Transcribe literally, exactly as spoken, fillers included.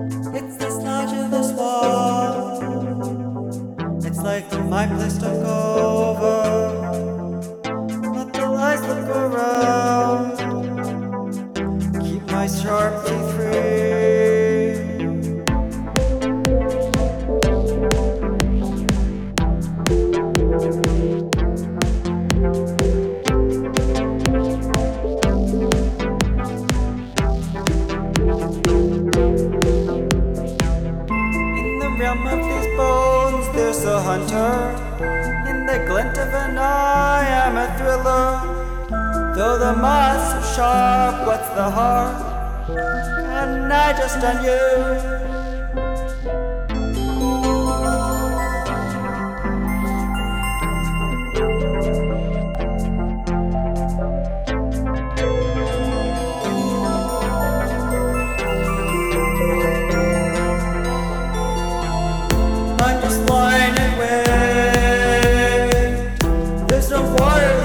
It's this large of this wall. It's like my place took over. Let the lies look around. Keep my sharp teeth free. Realm of these bones, there's a hunter. In the glint of an eye, I'm a thriller. Though the moths are sharp, what's the harm? Can I just on you? I'm just lying in wait. There's no water